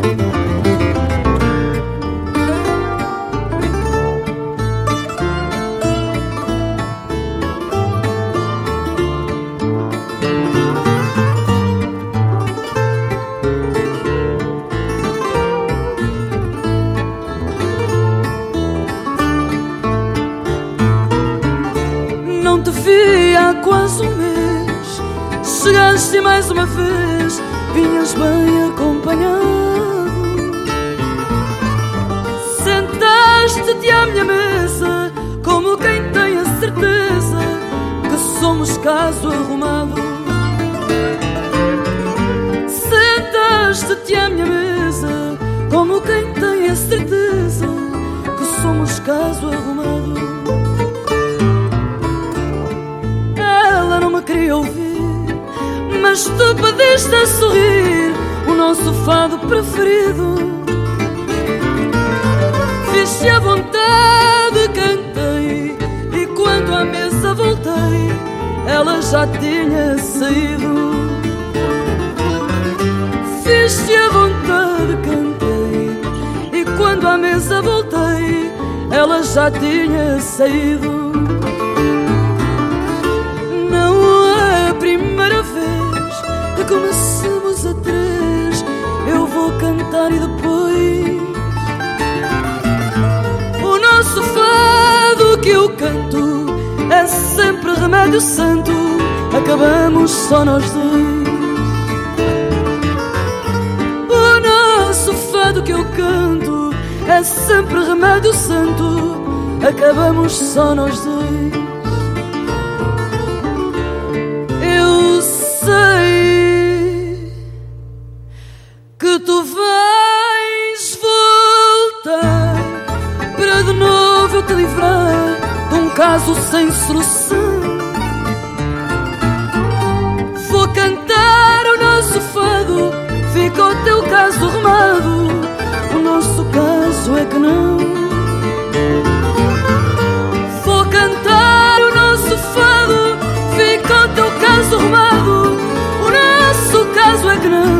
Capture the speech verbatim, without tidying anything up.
Não te vi há quase um mês, chegaste mais uma vez, vinhas bem acompanhado. Sentaste-te à minha mesa, como quem tem a certeza que somos caso arrumado. Sentaste-te à minha mesa, como quem tem a certeza que somos caso arrumado. Não me queria ouvir, mas tu pediste a sorrir o nosso fado preferido. Fiz-te à vontade, cantei, e quando à mesa voltei, ela já tinha saído. Fiz-te à vontade, cantei, e quando à mesa voltei, ela já tinha saído. Começamos a três, eu vou cantar e depois o nosso fado que eu canto é sempre remédio santo, acabamos só nós dois. O nosso fado que eu canto é sempre remédio santo, acabamos só nós dois. Eu sei que tu vais voltar para de novo eu te livrar de um caso sem solução. Vou cantar o nosso fado, fica o teu caso arrumado, o nosso caso é que não. Vou cantar o nosso fado, fica o teu caso arrumado, o nosso caso é que não.